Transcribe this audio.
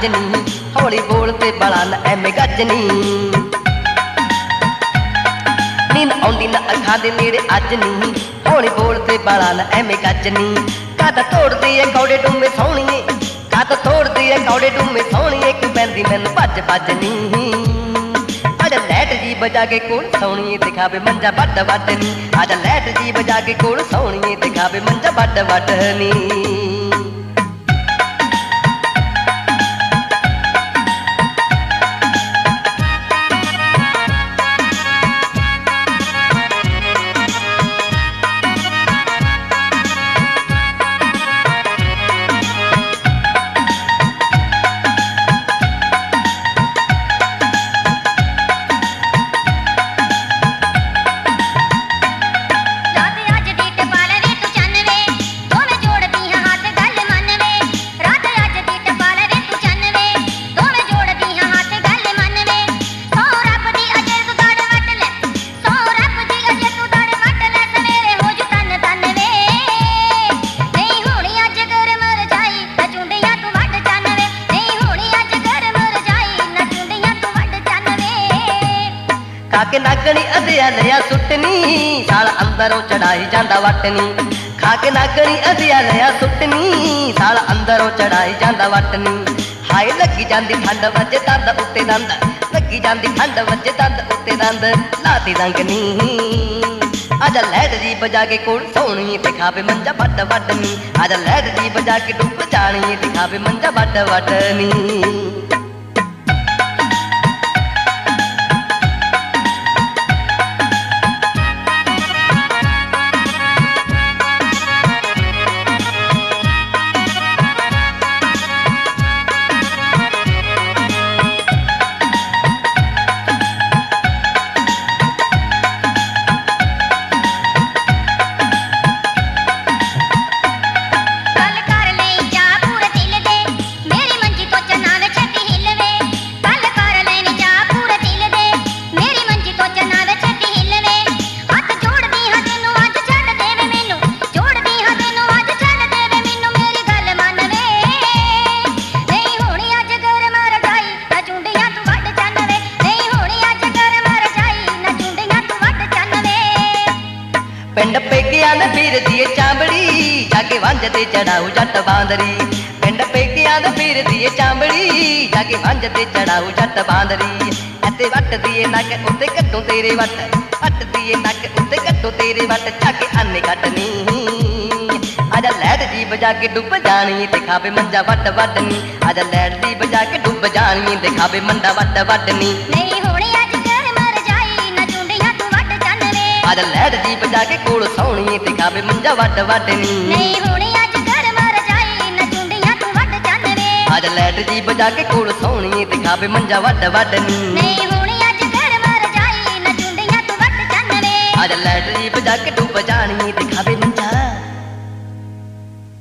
नी, हौली बोलते बड़ा न एवें गज नी। नींद आउंदी ना अखां दे नेड़े अज नी, हौली बोलते बड़ा न एवें गज नी। कद तोड़दी है कौड़े डूमे सोहणीए, कद तोड़दी है कौड़े डूमे सोहणीए, क्यों पैंदी मैनूं भज भज नी। आजा लैट जी बजा के कोल सोहणीए दिखावे मंजा वड वड नी, आजा लैट जी बजा के कोल सोहणीए दिखावे मंजा वड वड नी। खाके नागणी अधिया लिया सुटनी, साल अंदरों चढ़ाई जांदा वटनी। खाके नागणी अधिया लिया सुटनी, साल अंदरों चढ़ाई जांदा वटनी। हाय लगी जांदी ठंड वजे दंद उत्ते दंद, लगी जांदी ठंड वजे दंद उत्ते दंद, लाती रंगनी। आजा लैट जी बजा के कोल सोहणीए दिखावे मंजा वड वड नी, आजा लैट जी बजा के डुब जाणीए दिखावे मंजा वड वड नी। पिंड पेकिया ने पीर दिए चांबड़ी, जाके वंज ते चढ़ाऊ जट बांदरी। पिंड पेकिया ने पीर दिए चांबड़ी, जाके वंज ते चढ़ाऊ जट बांदरी। इत्ते वट दिए नक उत्ते कट्टू तेरे वट, वट दिए नक उत्ते कट्टू तेरे वट, जाके अन्ने कटनी। आजा लैट जी बजा के डुब जानी दिखावे मंजा वड वड नी, आजा लैट जी बजा के डुब जानी दिखावे मंजा वड वड नी। आजा लैट जी बजा के कोल सोहणीए दिखावे मंजा वड वड नी। नहीं होनी अज घर मर जाई न चुंडियां तू वड चंदवे, आजा लैट जी बजा के कोल सोहणीए दिखावे मंजा वड वड नी। नहीं होनी अज घर मर जाई न चुंडियां तू वड चंदवे, आजा लैट जी बजा के